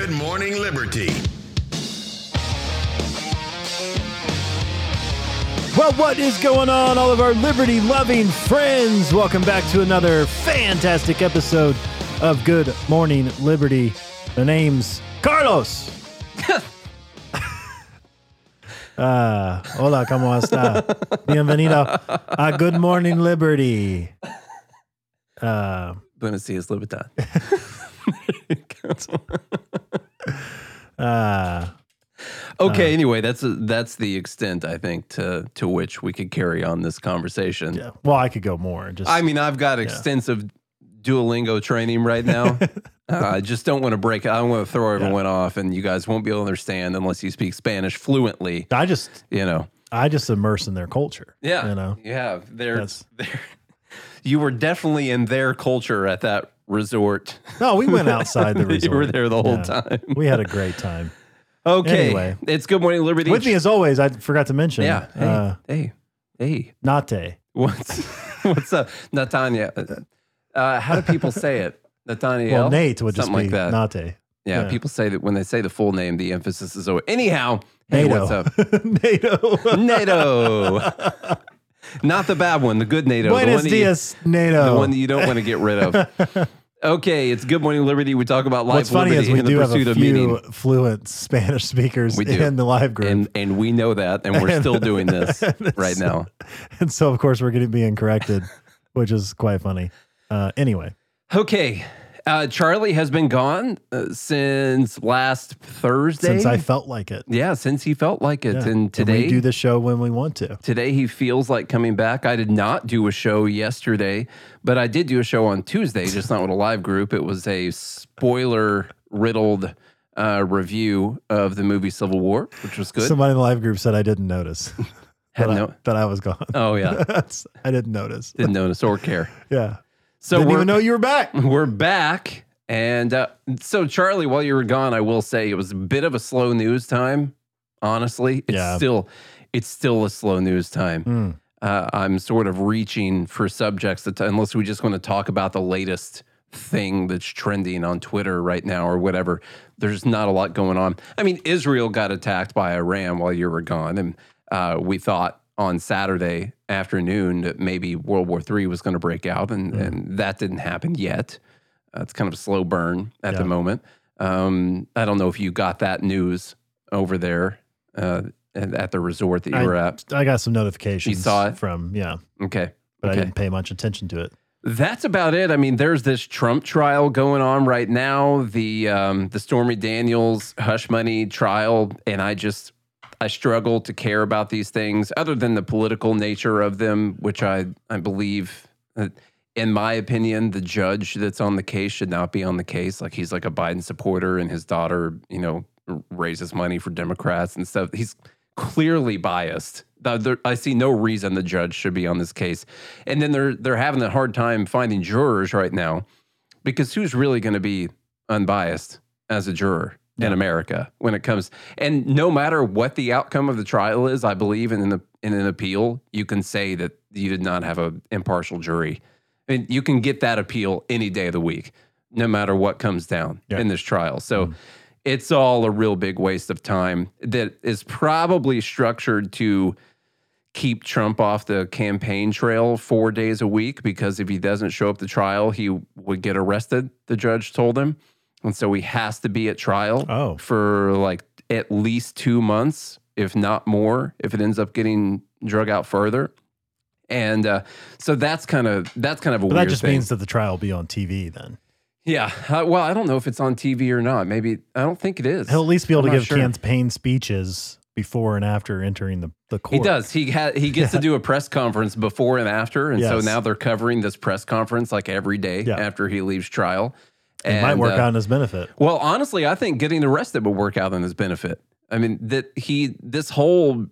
Good Morning Liberty. Well, what is going on, all of our liberty-loving friends? Welcome back to another fantastic episode of Good Morning Liberty. The name's Carlos. Hola, ¿cómo está? Bienvenido a Good Morning Liberty. Buenos dias, Libertad. Okay, anyway, that's the extent, I think, to which we could carry on this conversation. Yeah. Well, I could go more. I mean, I've got extensive Duolingo training right now. I just don't want to break it. I don't want to throw everyone off, and you guys won't be able to understand unless you speak Spanish fluently. I just immerse in their culture. Yeah, you know, you have. You were definitely in their culture at that resort. No, we went outside the resort. You were there the whole time. We had a great time. Okay. Anyway, it's Good Morning Liberty. With me as always, I forgot to mention. Yeah. Hey. Nate. What's up, Natanya? How do people say it? Nathaniel? Well, Nate would just something be like that. Nate. Yeah, people say that when they say the full name, the emphasis is over. Anyhow, hey, NATO. what's up? NATO. NATO. Not the bad one, the good NATO. Buenos dias, NATO. The one that you don't want to get rid of. Okay, it's Good Morning Liberty. We talk about life, What's funny liberty, is we and the do have pursuit a of few meaning. fluent Spanish speakers in the live group. And we know that, and we're still doing this right now. And so, of course, we're going to be incorrected, which is quite funny. Anyway. Okay. Charlie has been gone since last Thursday. Since I felt like it. Yeah, since he felt like it. Yeah. And today, we do the show when we want to. Today he feels like coming back. I did not do a show yesterday, but I did do a show on Tuesday, just not with a live group. It was a spoiler-riddled review of the movie Civil War, which was good. Somebody in the live group said I didn't notice that I was gone. Oh, yeah. I didn't notice. Didn't notice or care. Yeah. So didn't even know you were back. We're back. And so, Charlie, while you were gone, I will say it was a bit of a slow news time. Honestly, it's still a slow news time. I'm sort of reaching for subjects that, unless we just want to talk about the latest thing that's trending on Twitter right now or whatever. There's not a lot going on. I mean, Israel got attacked by Iran while you were gone, and we thought on Saturday afternoon that maybe World War III was going to break out, and that didn't happen yet. It's kind of a slow burn at the moment. I don't know if you got that news over there at the resort that you were at. I got some notifications. You saw it? Okay. But I didn't pay much attention to it. That's about it. I mean, there's this Trump trial going on right now, the Stormy Daniels hush money trial, and I struggle to care about these things other than the political nature of them, which I believe, in my opinion, the judge that's on the case should not be on the case. Like, he's like a Biden supporter, and his daughter, raises money for Democrats and stuff. He's clearly biased. I see no reason the judge should be on this case. And then they're having a hard time finding jurors right now, because who's really going to be unbiased as a juror in America when it comes? And no matter what the outcome of the trial is, I believe in an appeal, you can say that you did not have an impartial jury. And you can get that appeal any day of the week, no matter what comes down in this trial. So it's all a real big waste of time that is probably structured to keep Trump off the campaign trail 4 days a week, because if he doesn't show up to trial, he would get arrested, the judge told him. And so he has to be at trial for like at least 2 months, if not more, if it ends up getting drug out further. And so that's kind of a weird thing. That just means that the trial will be on TV then. Yeah. Well, I don't know if it's on TV or not. Maybe, I don't think it is. He'll at least be able to give campaign speeches before and after entering the court. He does. He gets to do a press conference before and after. And so now they're covering this press conference like every day after he leaves trial. It might work out in his benefit. Well, honestly, I think getting arrested would work out in his benefit. I mean, this whole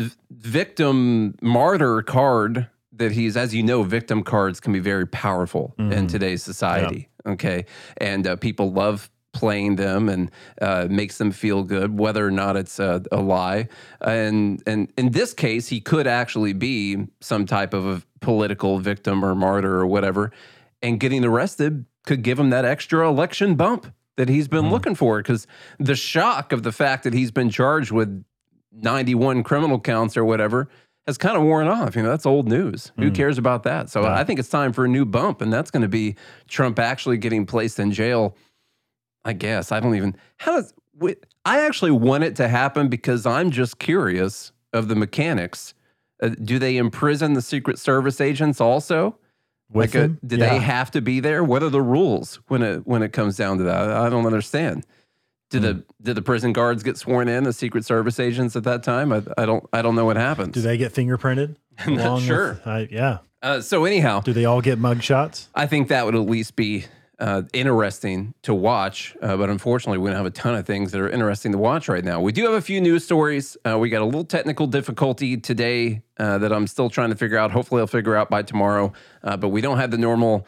victim martyr card that he's, as you know, victim cards can be very powerful in today's society. Yeah. Okay. And people love playing them and makes them feel good, whether or not it's a lie. And in this case, he could actually be some type of a political victim or martyr or whatever. And getting arrested could give him that extra election bump. that he's been looking for, because the shock of the fact that he's been charged with 91 criminal counts or whatever has kind of worn off. You know, that's old news. Who cares about that? So I think it's time for a new bump, and that's going to be Trump actually getting placed in jail. I guess. I don't even, I actually want it to happen because I'm just curious of the mechanics. Do they imprison the Secret Service agents also? With them? Do they have to be there? What are the rules when it comes down to that? I don't understand. Did the prison guards get sworn in as Secret Service agents at that time? I don't know what happens. Do they get fingerprinted? I'm not sure. Yeah. So anyhow, do they all get mug shots? I think that would at least be interesting to watch, but unfortunately we don't have a ton of things that are interesting to watch right now. We do have a few news stories. We got a little technical difficulty today that I'm still trying to figure out. Hopefully I'll figure out by tomorrow, but we don't have the normal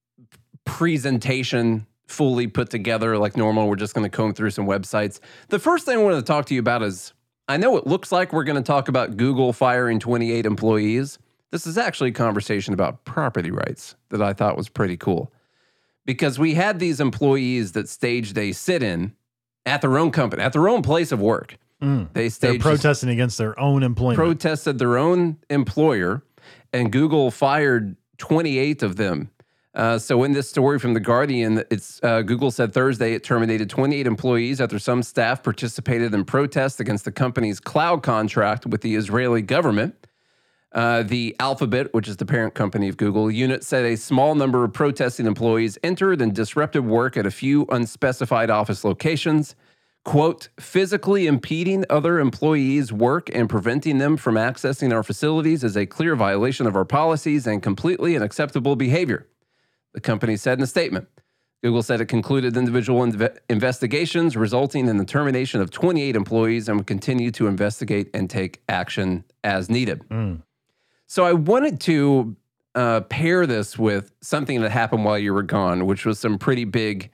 presentation fully put together like normal. We're just going to comb through some websites. The first thing I wanted to talk to you about is, I know it looks like we're going to talk about Google firing 28 employees. This is actually a conversation about property rights that I thought was pretty cool. Because we had these employees that staged a sit-in at their own company, at their own place of work. They're protesting against their own employment. Protested their own employer, and Google fired 28 of them. So in this story from The Guardian, it's Google said Thursday it terminated 28 employees after some staff participated in protests against the company's cloud contract with the Israeli government. The Alphabet, which is the parent company of Google, unit said a small number of protesting employees entered and disrupted work at a few unspecified office locations, quote, physically impeding other employees' work and preventing them from accessing our facilities is a clear violation of our policies and completely unacceptable behavior, the company said in a statement. Google said it concluded individual investigations resulting in the termination of 28 employees and will continue to investigate and take action as needed. So I wanted to pair this with something that happened while you were gone, which was some pretty big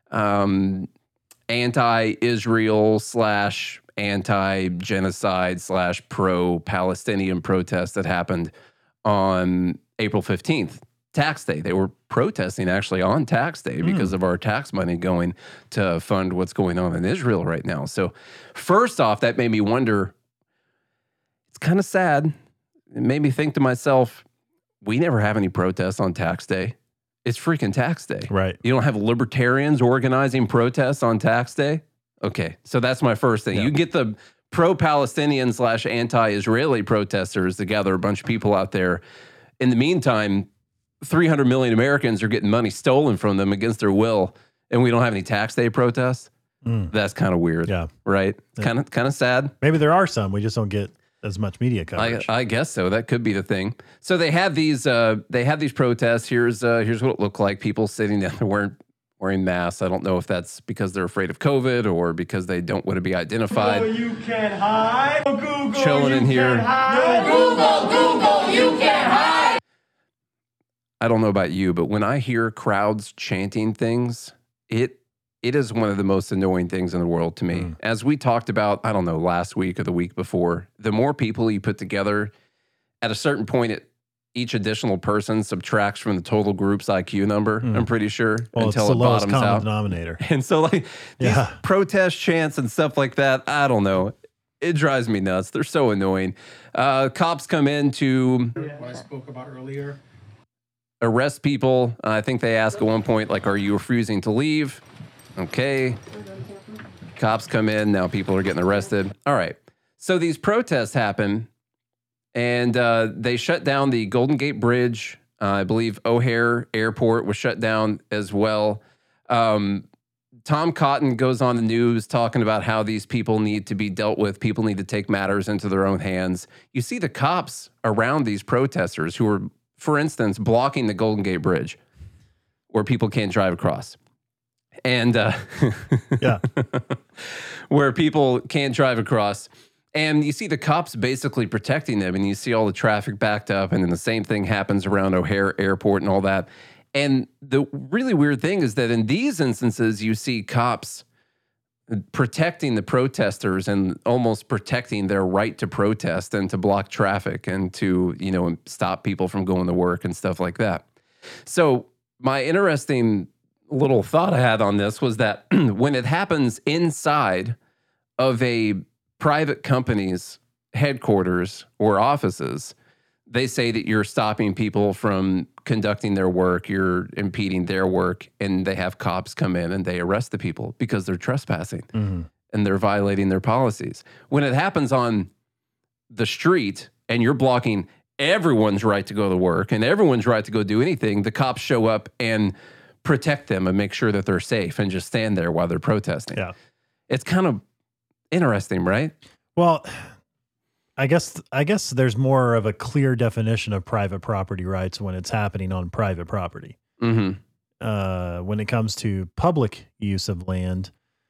anti-Israel / anti-genocide / pro-Palestinian protests that happened on April 15th, tax day. They were protesting actually on tax day because of our tax money going to fund what's going on in Israel right now. So first off, that made me wonder, it's kind of sad. It made me think to myself, we never have any protests on tax day. It's freaking tax day. Right. You don't have libertarians organizing protests on tax day? Okay, so that's my first thing. Yeah. You get the pro-Palestinian / anti-Israeli protesters together, a bunch of people out there. In the meantime, 300 million Americans are getting money stolen from them against their will, and we don't have any tax day protests? That's kind of weird. Yeah. Right? Kind of sad. Maybe there are some. We just don't get as much media coverage. I guess so. That could be the thing. So they had these protests. Here's what it looked like. People sitting down there wearing masks. I don't know if that's because they're afraid of COVID or because they don't want to be identified. Google, you can't hide. Google, chilling in here. Google, you can't hide. I don't know about you, but when I hear crowds chanting things, it is one of the most annoying things in the world to me. As we talked about, I don't know, last week or the week before, the more people you put together, at a certain point, each additional person subtracts from the total group's IQ number, I'm pretty sure, until it bottoms out. Denominator. And so like these protest chants and stuff like that, I don't know. It drives me nuts. They're so annoying. Cops come in to... What I spoke about earlier. Arrest people. I think they ask at one point, like, are you refusing to leave? Okay. Cops come in. Now people are getting arrested. All right. So these protests happen, and they shut down the Golden Gate Bridge. I believe O'Hare Airport was shut down as well. Tom Cotton goes on the news talking about how these people need to be dealt with. People need to take matters into their own hands. You see the cops around these protesters who are, for instance, blocking the Golden Gate Bridge where people can't drive across. And where people can't drive across. And you see the cops basically protecting them, and you see all the traffic backed up, and then the same thing happens around O'Hare Airport and all that. And the really weird thing is that in these instances, you see cops protecting the protesters and almost protecting their right to protest and to block traffic and to, stop people from going to work and stuff like that. So my interesting little thought I had on this was that when it happens inside of a private company's headquarters or offices, they say that you're stopping people from conducting their work, you're impeding their work, and they have cops come in and they arrest the people because they're trespassing and they're violating their policies. When it happens on the street and you're blocking everyone's right to go to work and everyone's right to go do anything, the cops show up and protect them and make sure that they're safe and just stand there while they're protesting. Yeah. It's kind of interesting, right? Well, I guess there's more of a clear definition of private property rights when it's happening on private property. Mm-hmm. When it comes to public use of land,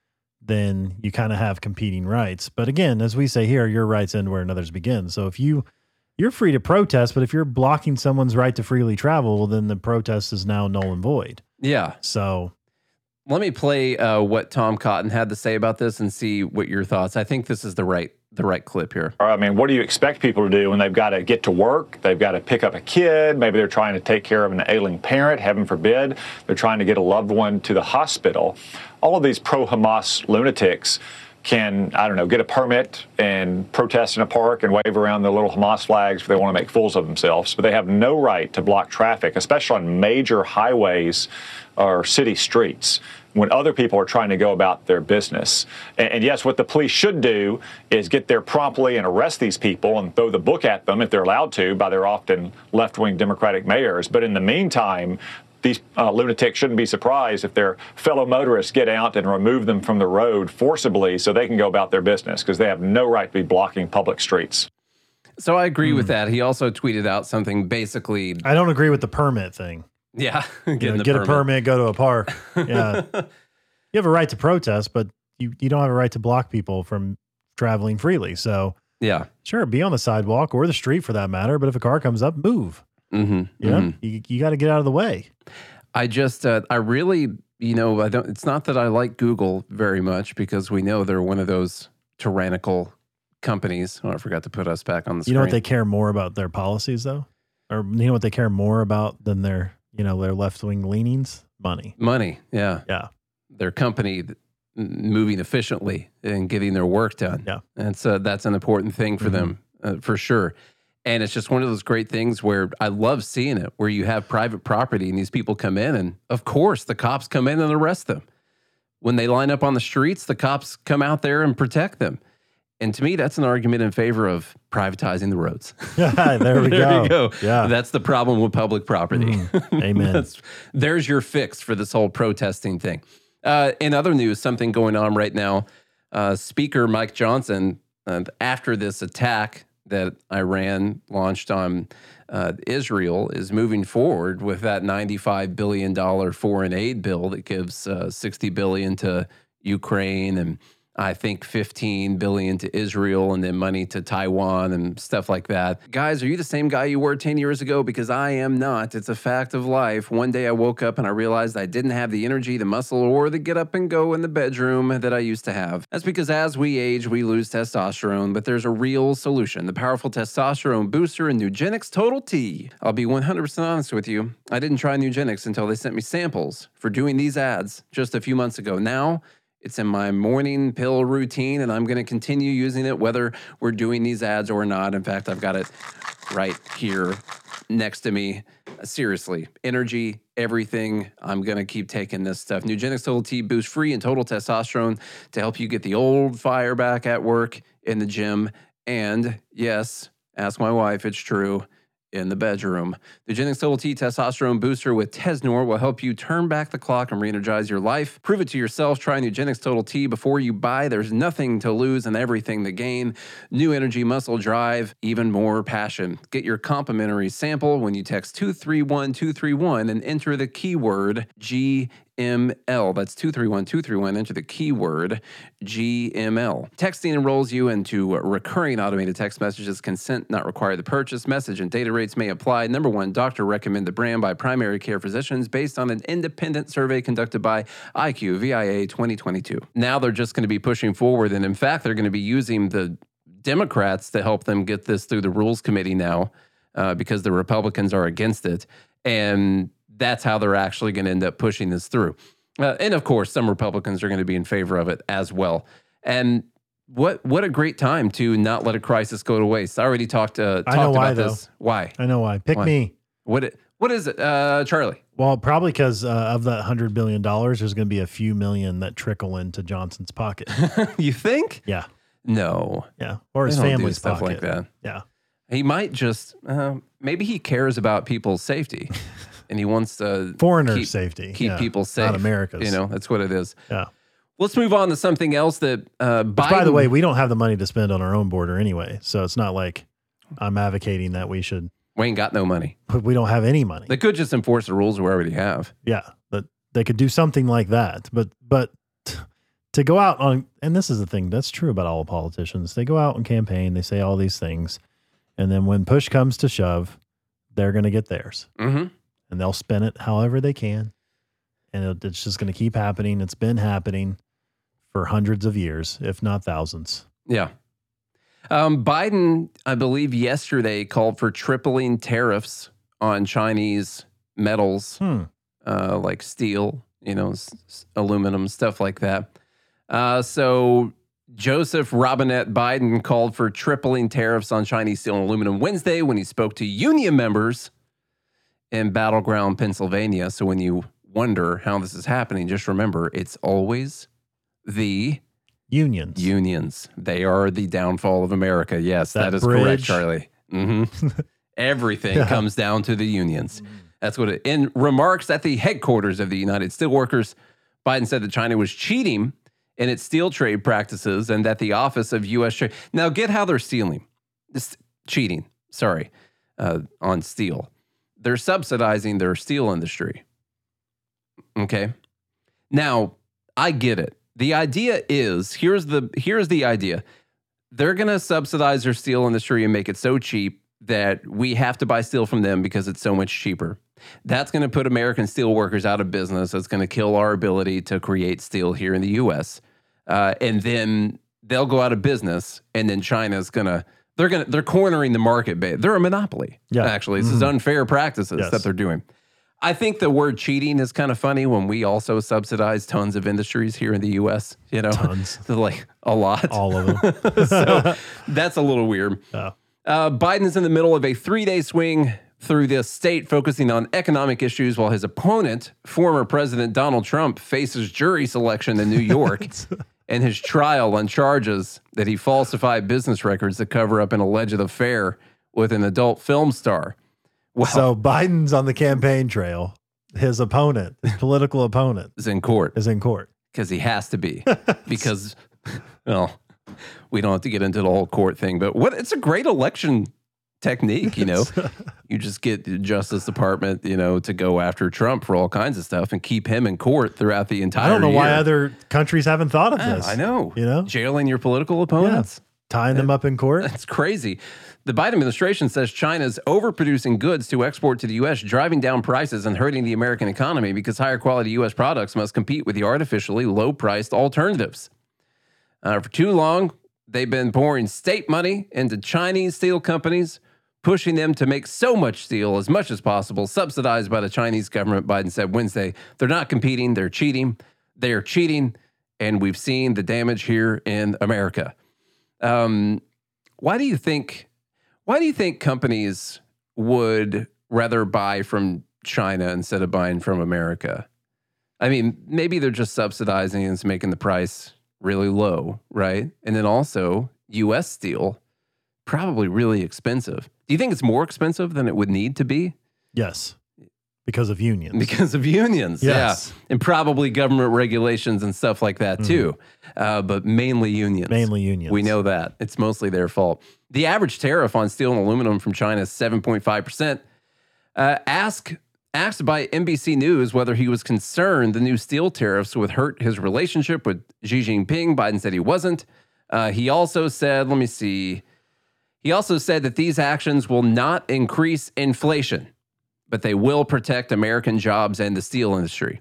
then you kind of have competing rights. But again, as we say here, your rights end where another's begin. So if you're free to protest, but if you're blocking someone's right to freely travel, well, then the protest is now null and void. Yeah. So let me play what Tom Cotton had to say about this and see what your thoughts. I think this is the right clip here. I mean, what do you expect people to do when they've got to get to work? They've got to pick up a kid. Maybe they're trying to take care of an ailing parent, heaven forbid. They're trying to get a loved one to the hospital. All of these pro-Hamas lunatics can, I don't know, get a permit and protest in a park and wave around the little Hamas flags if they want to make fools of themselves. But they have no right to block traffic, especially on major highways or city streets, when other people are trying to go about their business. And yes, what the police should do is get there promptly and arrest these people and throw the book at them if they're allowed to by their often left-wing Democratic mayors. But in the meantime, these lunatics shouldn't be surprised if their fellow motorists get out and remove them from the road forcibly so they can go about their business, because they have no right to be blocking public streets. So I agree with that. He also tweeted out something basically. I don't agree with the permit thing. Yeah. Get a permit, go to a park. Yeah. You have a right to protest, but you don't have a right to block people from traveling freely. So yeah, sure, be on the sidewalk or the street for that matter. But if a car comes up, move. You got to get out of the way. I just, I really, it's not that I like Google very much, because we know they're one of those tyrannical companies. Oh, I forgot to put us back on the screen. You know what they care more about their policies, though? Or you know what they care more about than their left-wing leanings? Money. Yeah. Yeah. Their company moving efficiently and getting their work done. Yeah. And so that's an important thing for them, for sure. And it's just one of those great things where I love seeing it, where you have private property and these people come in and, of course, the cops come in and arrest them. When they line up on the streets, the cops come out there and protect them. And to me, that's an argument in favor of privatizing the roads. There we There you go. go. Yeah. That's the problem with public property. Amen. There's your fix for this whole protesting thing. In other news, something going on right now, Speaker Mike Johnson, after this attack that Iran launched on Israel, is moving forward with that $95 billion foreign aid bill that gives $60 billion to Ukraine and I think $15 billion to Israel, and then money to Taiwan and stuff like that. Guys, are you the same guy you were 10 years ago? Because I am not. It's a fact of life. One day I woke up and I realized I didn't have the energy, the muscle, or the get up and go in the bedroom that I used to have. That's because as we age, we lose testosterone, but there's a real solution. The powerful testosterone booster in Nugenix Total T. I'll be 100% honest with you. I didn't try Nugenix until they sent me samples for doing these ads just a few months ago. Now, it's in my morning pill routine, and I'm going to continue using it whether we're doing these ads or not. In fact, I've got it right here next to me. Seriously, energy, everything. I'm going to keep taking this stuff. Nugenix Total T boosts free and total testosterone to help you get the old fire back at work, in the gym, and yes, ask my wife, it's true, in the bedroom. The Nugenix Total T Testosterone Booster with Tesnor will help you turn back the clock and re-energize your life. Prove it to yourself. Try Nugenix Total T before you buy. There's nothing to lose and everything to gain. New energy, muscle drive, even more passion. Get your complimentary sample when you text 231231 and enter the keyword GML. That's 231231. Enter the keyword GML. Texting enrolls you into recurring automated text messages. Consent not required to purchase. Message and data rates may apply. Number one, doctor recommended brand by primary care physicians based on an independent survey conducted by IQVIA 2022. Now they're just going to be pushing forward, and in fact, they're going to be using the Democrats to help them get this through the Rules Committee now, because the Republicans are against it. And that's how they're actually going to end up pushing this through. And of course, some Republicans are going to be in favor of it as well. And what a great time to not let a crisis go to waste. I already talked about this. Why? I know why. Pick me. What is it, Charlie? Well, probably because of that $100 billion, there's going to be a few million that trickle into Johnson's pocket. You think? Yeah. No. Yeah. Or his They don't do family's stuff pocket. like that. Yeah. He might just, maybe he cares about people's safety and he wants to Foreigner safety. keep Yeah. people safe. Not America's. That's what it is. Yeah. Let's move on to something else that Biden. Which, by the way, we don't have the money to spend on our own border anyway. So it's not like I'm advocating that we should. We ain't got no money. But we don't have any money. They could just enforce the rules we already have. Yeah. But they could do something like that. But to go out on, and this is the thing that's true about all politicians. They go out and campaign. They say all these things. And then when push comes to shove, they're going to get theirs. Mm-hmm. And they'll spin it however they can. And it's just going to keep happening. It's been happening for hundreds of years, if not thousands. Yeah. Biden, I believe yesterday, called for tripling tariffs on Chinese metals, like steel, aluminum, stuff like that. So Joseph Robinette Biden called for tripling tariffs on Chinese steel and aluminum Wednesday when he spoke to union members in Battleground, Pennsylvania. So when you wonder how this is happening, just remember it's always the unions. They are the downfall of America. Yes, that is correct, Charlie. Mm-hmm. Everything comes down to the unions. That's what it. In remarks at the headquarters of the United Steelworkers, Biden said that China was cheating in its steel trade practices and that the Office of U.S. Trade. Now, get how they're cheating. On steel. They're subsidizing their steel industry. Okay. Now, I get it. The idea is, here's the idea. They're going to subsidize their steel industry and make it so cheap that we have to buy steel from them because it's so much cheaper. That's going to put American steel workers out of business. It's going to kill our ability to create steel here in the U.S. And then they'll go out of business, and then China's they're cornering the market. They're a monopoly. Yeah. Actually, this is unfair practices that they're doing. I think the word cheating is kind of funny when we also subsidize tons of industries here in the U.S. Tons. Like a lot. All of them. So that's a little weird. Oh. Biden is in the middle of a 3-day swing through this state, focusing on economic issues while his opponent, former President Donald Trump, faces jury selection in New York and his trial on charges that he falsified business records to cover up an alleged affair with an adult film star. Wow. So Biden's on the campaign trail. His opponent, his political opponent, is in court. Because he has to be. Because, well, we don't have to get into the whole court thing, but it's a great election technique, You just get the Justice Department, to go after Trump for all kinds of stuff and keep him in court throughout the entire year. I don't know why other countries haven't thought of this. I know. Jailing your political opponents. Yeah. Tying them up in court. That's crazy. The Biden administration says China's overproducing goods to export to the U.S., driving down prices and hurting the American economy because higher quality U.S. products must compete with the artificially low-priced alternatives. For too long, they've been pouring state money into Chinese steel companies, pushing them to make so much steel as much as possible, subsidized by the Chinese government, Biden said Wednesday. They're not competing, they're cheating. They are cheating, and we've seen the damage here in America. Why do you think companies would rather buy from China instead of buying from America? I mean, maybe they're just subsidizing and it's making the price really low, right? And then also U.S. steel, probably really expensive. Do you think it's more expensive than it would need to be? Yes. Because of unions. Yes. Yeah. And probably government regulations and stuff like that too. But mainly unions. We know that. It's mostly their fault. The average tariff on steel and aluminum from China is 7.5%. Asked by NBC News whether he was concerned the new steel tariffs would hurt his relationship with Xi Jinping, Biden said he wasn't. He also said that these actions will not increase inflation, but they will protect American jobs and the steel industry.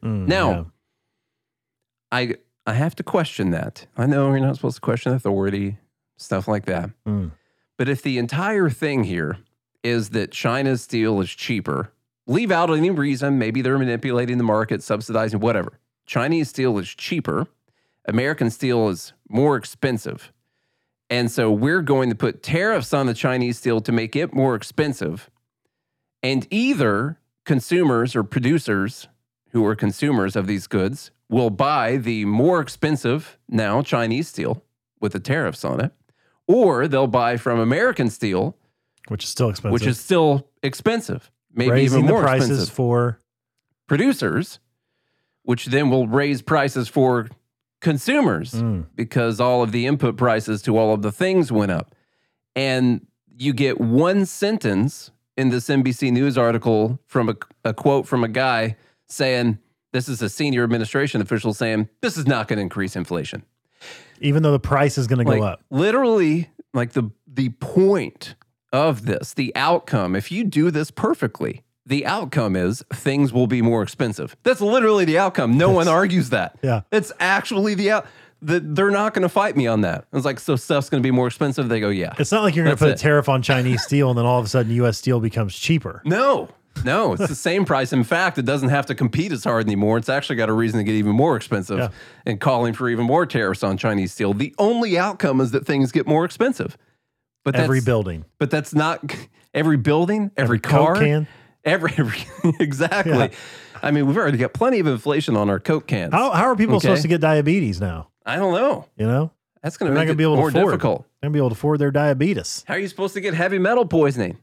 I have to question that. I know you're not supposed to question authority, stuff like that. But if the entire thing here is that China's steel is cheaper, leave out any reason. Maybe they're manipulating the market, subsidizing, whatever. Chinese steel is cheaper. American steel is more expensive. And so we're going to put tariffs on the Chinese steel to make it more expensive. And either consumers or producers who are consumers of these goods will buy the more expensive now Chinese steel with the tariffs on it, or they'll buy from American steel, which is still expensive. which is still expensive, maybe raising even more the prices expensive for producers, which then will raise prices for consumers because all of the input prices to all of the things went up. And you get one sentence in this NBC News article from a quote from a guy saying, this is a senior administration official saying, this is not going to increase inflation. even though the price is going to go up. Literally, like the point of this, the outcome, if you do this perfectly, the outcome is things will be more expensive. That's literally the outcome. No one argues that. Yeah. It's actually they're not going to fight me on that. It's like, so stuff's going to be more expensive. They go, yeah. It's not like you're going to That's put it. a tariff on Chinese steel and then all of a sudden U.S. steel becomes cheaper. No, it's the same price. In fact, it doesn't have to compete as hard anymore. It's actually got a reason to get even more expensive and calling for even more tariffs on Chinese steel. The only outcome is that things get more expensive. But Every building. But that's not every building, every Coke car, can. every exactly. Yeah. I mean, we've already got plenty of inflation on our Coke cans. How are people Okay. supposed to get diabetes now? I don't know. You know? That's going to They're not make going to it be able more to afford. difficult. They're going to be able to afford their diabetes. How are you supposed to get heavy metal poisoning?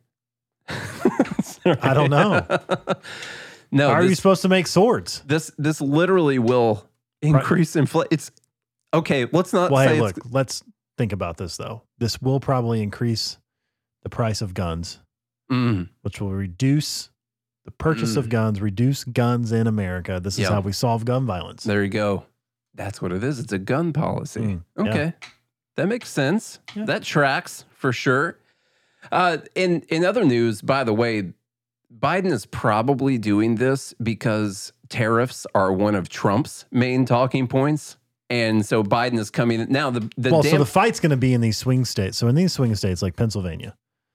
I don't know. No, How are you supposed to make swords? this literally will increase inflation. It's okay. Let's not Well, say hey, it's look, let's think about this, though. This will probably increase the price of guns, which will reduce the purchase of guns, reduce guns in America. This is Yeah. how we solve gun violence. There you go. That's what it is. It's a gun policy. Yeah. Okay. That makes sense. Yeah. That tracks for sure. In other news, by the way, Biden is probably doing this because tariffs are one of Trump's main talking points. And so Biden is coming now. So the fight's going to be in these swing states. So in these swing states like Pennsylvania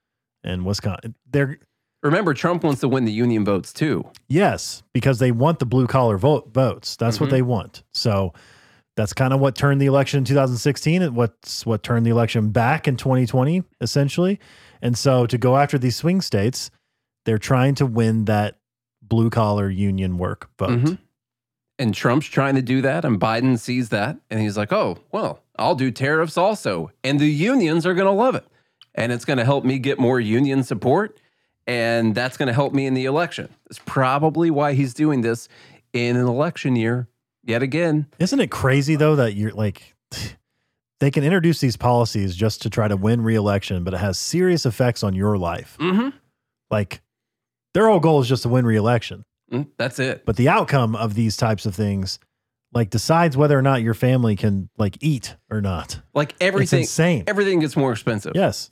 and Wisconsin, remember, Trump wants to win the union votes too. yes, because they want the blue collar votes. That's what they want. So that's kind of what turned the election in 2016. And what turned the election back in 2020, essentially. And so to go after these swing states, they're trying to win that blue collar union work vote. Mhm. And Trump's trying to do that, and Biden sees that, and he's like, oh, well, I'll do tariffs also. And the unions are going to love it. And it's going to help me get more union support, and that's going to help me in the election. That's probably why he's doing this in an election year yet again. Isn't it crazy though that you're like, they can introduce these policies just to try to win re-election, but it has serious effects on your life. Mm-hmm. Like their whole goal is just to win re-election, That's it. but the outcome of these types of things like decides whether or not your family can like eat or not. Like everything, insane. Everything gets more expensive. Yes.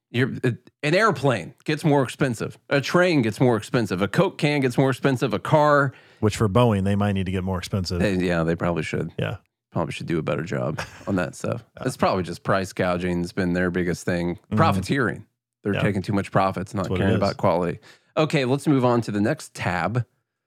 An airplane gets more expensive. A train gets more expensive. A Coke can gets more expensive. A car. Which for Boeing, they might need to get more expensive. They probably should. Yeah. Probably should do a better job on that stuff. It's probably just price gouging has been their biggest thing. Profiteering. They're Yeah. taking too much profits, not what it caring is. about quality. Okay, let's move on to the next tab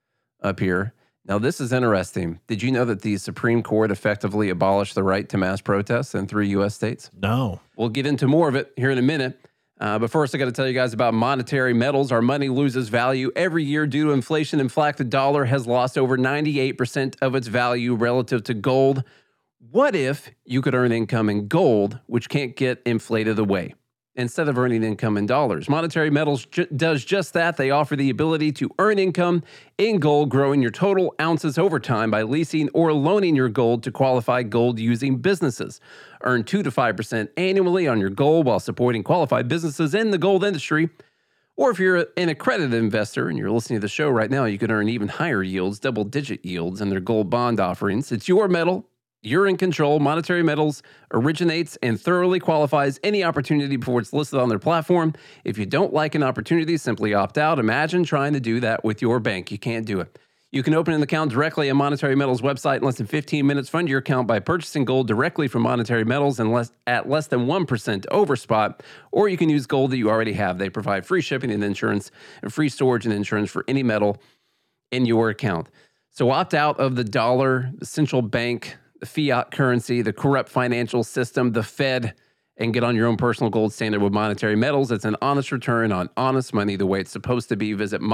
up here. Now, this is interesting. Did you know that the Supreme Court effectively abolished the right to mass protests in 3 U.S. states? No. We'll get into more of it here in a minute. But first, I got to tell you guys about monetary metals. Our money loses value every year due to inflation. In fact, the dollar has lost over 98% of its value relative to gold. What if you could earn income in gold, which can't get inflated away, instead of earning income in dollars? Monetary Metals does just that. They offer the ability to earn income in gold, growing your total ounces over time by leasing or loaning your gold to qualified gold-using businesses. Earn 2 to 5% annually on your gold while supporting qualified businesses in the gold industry. Or if you're an accredited investor and you're listening to the show right now, you could earn even higher yields, double-digit yields in their gold bond offerings. It's your metal. You're in control. Monetary Metals originates and thoroughly qualifies any opportunity before it's listed on their platform. If you don't like an opportunity, simply opt out. Imagine trying to do that with your bank. You can't do it. You can open an account directly on Monetary Metals website in less than 15 minutes. Fund your account by purchasing gold directly from Monetary Metals and at less than 1% over spot, or you can use gold that you already have. They provide free shipping and insurance and free storage and insurance for any metal in your account. So opt out of the dollar, the central bank, the fiat currency, the corrupt financial system, the Fed, and get on your own personal gold standard with Monetary Metals. It's an honest return on honest money the way it's supposed to be. Visit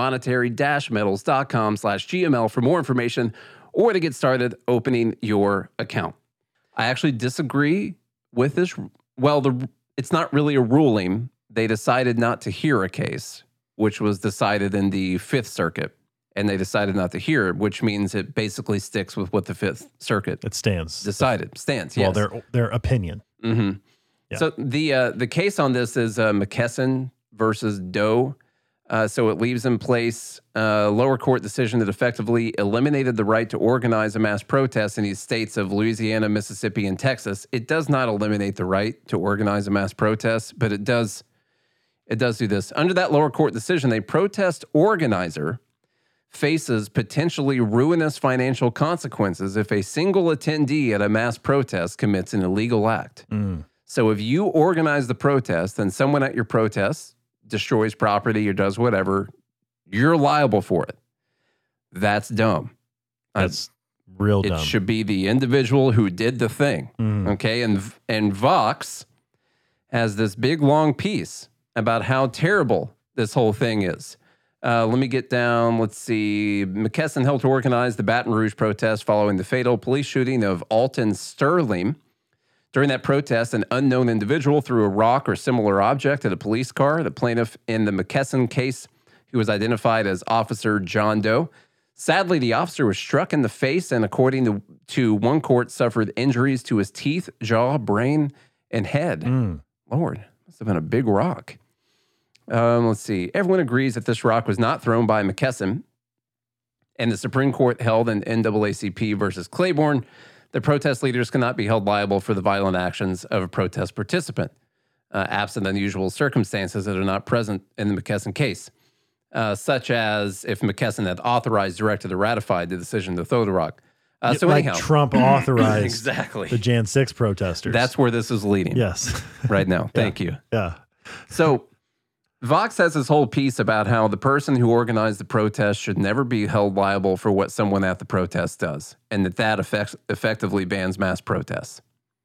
monetary-metals.com/GML for more information or to get started opening your account. I actually disagree with this. Well, it's not really a ruling. They decided not to hear a case, which was decided in the Fifth Circuit, and they decided not to hear it, which means it basically sticks with what the Fifth Circuit It stands. stands. Yes. Well, their opinion. Mm-hmm. Yeah. So the case on this is McKesson versus Doe. So it leaves in place a lower court decision that effectively eliminated the right to organize a mass protest in these states of Louisiana, Mississippi, and Texas. It does not eliminate the right to organize a mass protest, but it does do this. Under that lower court decision, a protest organizer faces potentially ruinous financial consequences if a single attendee at a mass protest commits an illegal act. So if you organize the protest and someone at your protest destroys property or does whatever, you're liable for it. That's dumb. That's real dumb. It should be the individual who did the thing. Okay. And Vox has this big long piece about how terrible this whole thing is. Let me get down. Let's see. McKesson helped organize the Baton Rouge protest following the fatal police shooting of Alton Sterling. During that protest, an unknown individual threw a rock or similar object at a police car. The plaintiff in the McKesson case, who was identified as Officer John Doe. Sadly, the officer was struck in the face and, according to one court, suffered injuries to his teeth, jaw, brain, and head. Lord, must have been a big rock. Let's see. Everyone agrees that this rock was not thrown by McKesson. And the Supreme Court held in NAACP versus Claiborne, the protest leaders cannot be held liable for the violent actions of a protest participant, absent unusual circumstances that are not present in the McKesson case, such as if McKesson had authorized, directed, or ratified the decision to throw the rock. So like anyhow, Trump authorized exactly the Jan 6 protesters. That's where this is leading. Yes. Right now. Thank you. Yeah. So Vox has this whole piece about how the person who organized the protest should never be held liable for what someone at the protest does, and that effectively bans mass protests.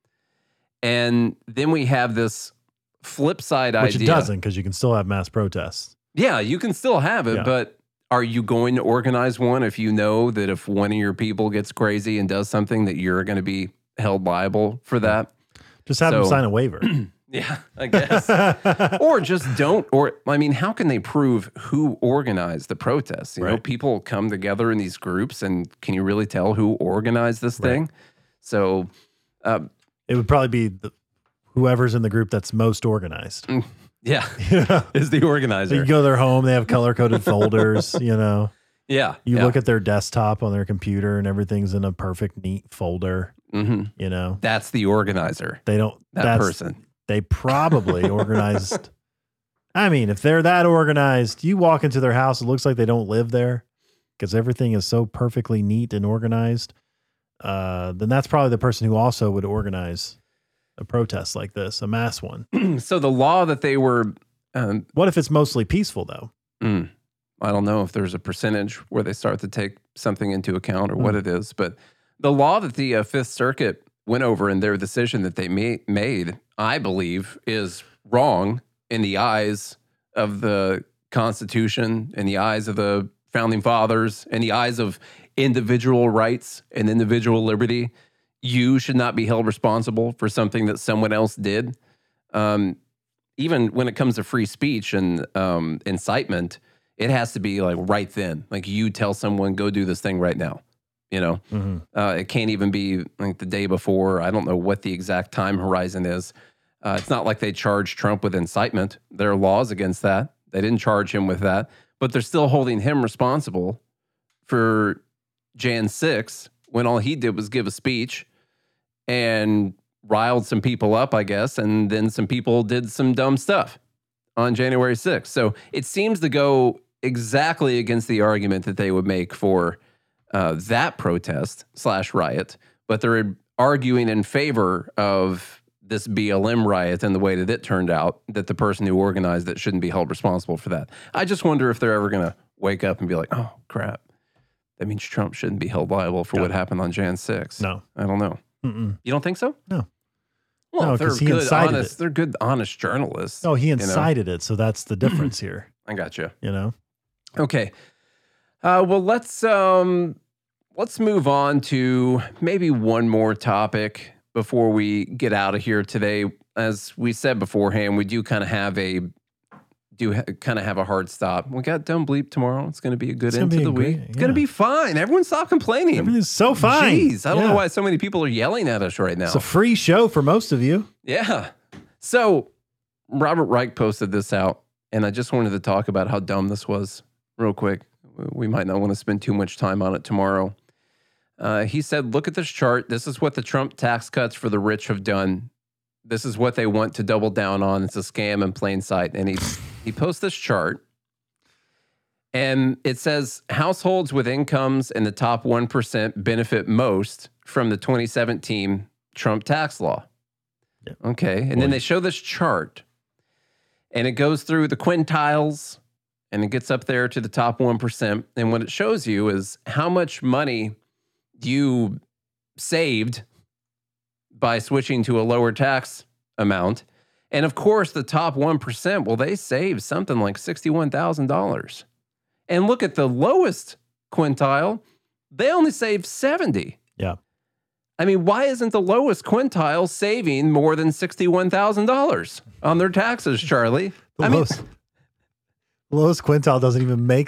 And then we have this flip side idea. Which it doesn't, because you can still have mass protests. Yeah, you can still have it, Yeah. but are you going to organize one if you know that if one of your people gets crazy and does something that you're going to be held liable for that? Just have them So- sign a waiver. Yeah, I guess. Or just don't. Or, I mean, how can they prove who organized the protests? You know, Right. people come together in these groups, and can you really tell who organized this thing? So, It would probably be whoever's in the group that's most organized. yeah, Yeah. is the So organizer. you go to their home, they have color-coded folders, you know. Yeah. You yeah. look at their desktop on their computer and everything's in a perfect, neat folder, Mhm. you know. That's the organizer, They don't, that person. They probably organized. I mean, if they're that organized, you walk into their house, it looks like they don't live there because everything is so perfectly neat and organized. Then that's probably the person who also would organize a protest like this, a mass one. So the law that they were, What if it's mostly peaceful though? I don't know if there's a percentage where they start to take something into account or what it is, but the law that the Fifth Circuit went over in their decision that they made, I believe, is wrong in the eyes of the Constitution, in the eyes of the Founding Fathers, in the eyes of individual rights and individual liberty. You should not be held responsible for something that someone else did. Even when it comes to free speech and incitement, it has to be like right then. Like you tell someone, go do this thing right now. You know, it can't even be like the day before. I don't know what the exact time horizon is. It's not like they charged Trump with incitement. There are laws against that. They didn't charge him with that, but they're still holding him responsible for Jan 6 when all he did was give a speech and riled some people up, I guess, and then some people did some dumb stuff on January 6th. So it seems to go exactly against the argument that they would make for that protest / riot, but they're arguing in favor of this BLM riot and the way that it turned out, that the person who organized it shouldn't be held responsible for that. I just wonder if they're ever going to wake up and be like, oh, crap. That means Trump shouldn't be held liable for what happened on Jan 6. No. I don't know. Mm-mm. You don't think so? No. Well, No, they're 'cause he good, incited honest. it. They're good, honest journalists. Oh, he you know? incited it, so that's the difference here. I got you. You know? Okay. Well, let's move on to maybe one more topic before we get out of here today. As we said beforehand, we do kind of have a hard stop. We got Dumb Bleep tomorrow. It's going to be a good It's end gonna to be the week. great, It's going to yeah. be fine. Everyone stop complaining. Everything's so fine. Jeez, I don't know Yeah. why so many people are yelling at us right now. It's a free show for most of you. Yeah. So Robert Reich posted this out, and I just wanted to talk about how dumb this was real quick. We might not want to spend too much time on it tomorrow. He said, look at this chart. This is what the Trump tax cuts for the rich have done. This is what they want to double down on. It's a scam in plain sight. And he posts this chart, and it says households with incomes in the top 1% benefit most from the 2017 Trump tax law. Yeah. Okay. And then they show this chart, and it goes through the quintiles, and it gets up there to the top 1%. And what it shows you is how much money you saved by switching to a lower tax amount. And of course, the top 1%, well, they saved something like $61,000. And look at the lowest quintile, they only saved 70. Yeah. I mean, why isn't the lowest quintile saving more than $61,000 on their taxes, Charlie? The lowest quintile doesn't even make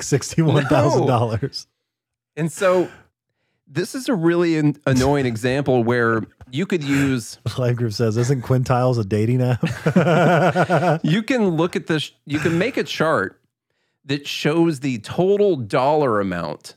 $61,000. And so this is a really annoying example where you could use, Live Group says, isn't quintiles a dating app? you can look at this, you can make a chart that shows the total dollar amount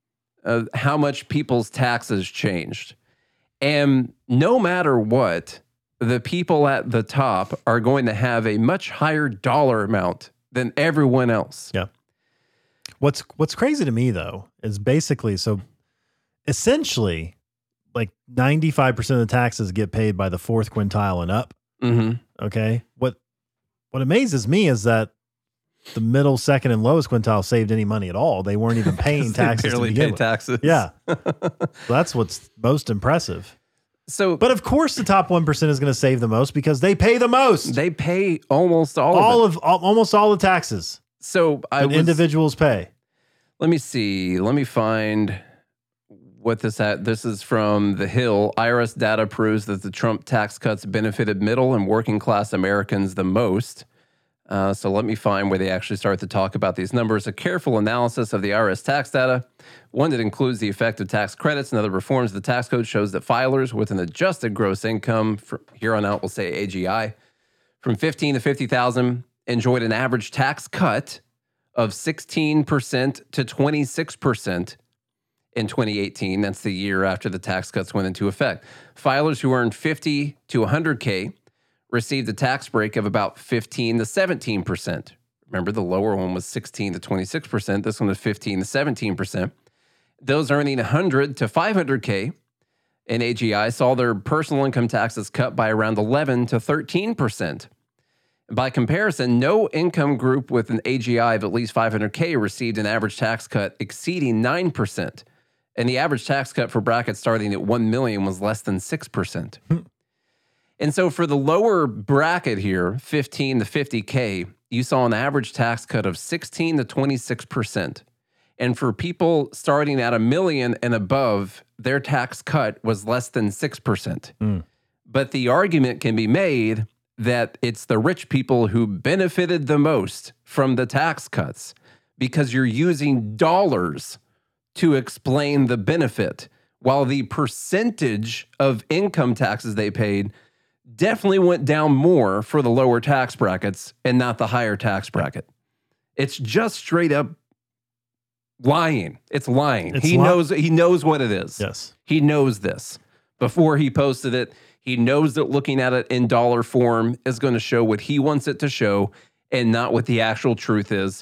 of how much people's taxes changed. And no matter what, the people at the top are going to have a much higher dollar amount than everyone else. Yeah. What's crazy to me though is basically, so essentially like 95% of the taxes get paid by the fourth quintile and up. Mm-hmm. Okay. What amazes me is that the middle, second, and lowest quintile saved any money at all. They weren't even paying taxes to barely begin pay with. taxes. Yeah. That's what's most impressive. So, But of course the top 1% is going to save the most because they pay the most. they pay almost all of it. Almost all the taxes So that individuals pay. Let me see. Let me find what this at. This is from The Hill. IRS data proves that the Trump tax cuts benefited middle and working class Americans the most. So let me find where they actually start to talk about these numbers. A careful analysis of the IRS tax data, one that includes the effect of tax credits and other reforms of the tax code, shows that filers with an adjusted gross income, from here on out we'll say AGI, from 15 to 50,000 enjoyed an average tax cut of 16% to 26% in 2018. That's the year after the tax cuts went into effect. Filers who earned 50 to 100K received a tax break of about 15 to 17%. Remember, the lower one was 16 to 26%. This one was 15 to 17%. Those earning 100 to 500K in AGI saw their personal income taxes cut by around 11 to 13%. By comparison, no income group with an AGI of at least 500K received an average tax cut exceeding 9%. And the average tax cut for brackets starting at 1 million was less than 6%. And so for the lower bracket here, 15 to 50K, you saw an average tax cut of 16 to 26%. And for people starting at $1 million and above, their tax cut was less than 6%. But the argument can be made that it's the rich people who benefited the most from the tax cuts because you're using dollars to explain the benefit, while the percentage of income taxes they paid definitely went down more for the lower tax brackets and not the higher tax bracket. It's just straight up lying. It's lying. He knows what it is. Yes. He knows this. Before he posted it, he knows that looking at it in dollar form is going to show what he wants it to show and not what the actual truth is.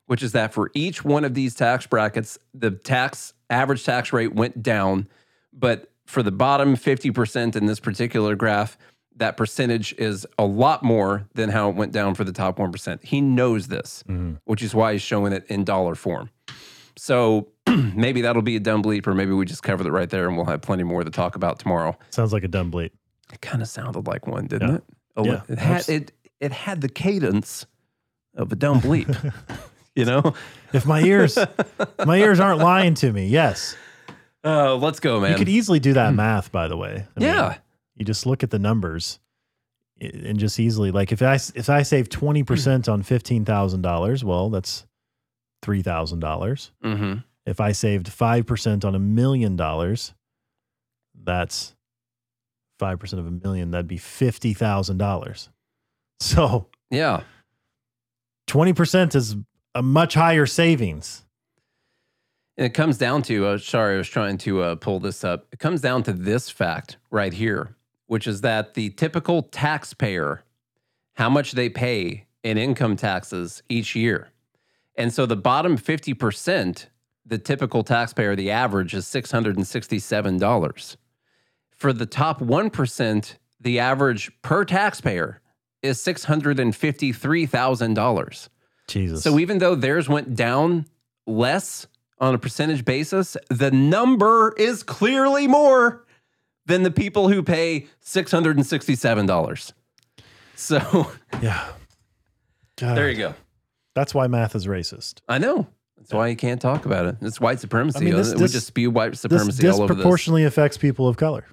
which is that for each one of these tax brackets, the average tax rate went down. But for the bottom 50% in this particular graph, that percentage is a lot more than how it went down for the top 1%. He knows this, which is why he's showing it in dollar form. So maybe that'll be a dumb bleep, or maybe we just covered it right there and we'll have plenty more to talk about tomorrow. Sounds like a dumb bleep. It kind of sounded like one, didn't it? Yeah. It had the cadence of a dumb bleep. You know, If my ears aren't lying to me, yes. let's go, man. You could easily do that math, by the way. I mean, Yeah. you just look at the numbers and just easily, like if I save 20% on $15,000, well, that's $3,000. Mm-hmm. If I saved 5% on $1 million, that's 5% of $1 million. That'd be $50,000. So Yeah. 20% is a much higher savings. And it comes down to, sorry, I was trying to pull this up. It comes down to this fact right here, which is that the typical taxpayer, how much they pay in income taxes each year. And so the bottom 50%, the typical taxpayer, the average is $667. For the top 1%, the average per taxpayer is $653,000. Jesus. So even though theirs went down less on a percentage basis, the number is clearly more than the people who pay $667. So yeah. God. there you go. That's why math is racist. I know. That's why you can't talk about it. It's white supremacy. I mean, this- we this- just spew white This supremacy all over this. disproportionately affects people of color.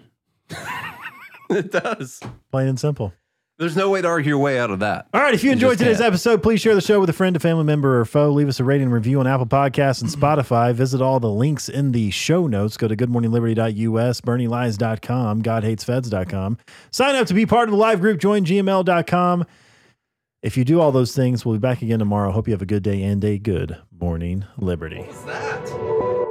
It does. Plain and simple. There's no way to argue your way out of that. All right. If you You enjoyed just today's can't. episode, please share the show with a friend, a family member, or foe. Leave us a rating and review on Apple Podcasts and Spotify. Visit all the links in the show notes. Go to goodmorningliberty.us, bernielies.com, godhatesfeds.com. Sign up to be part of the live group. Join gml.com. If you do all those things, we'll be back again tomorrow. Hope you have a good day and a good morning, Liberty. What's that?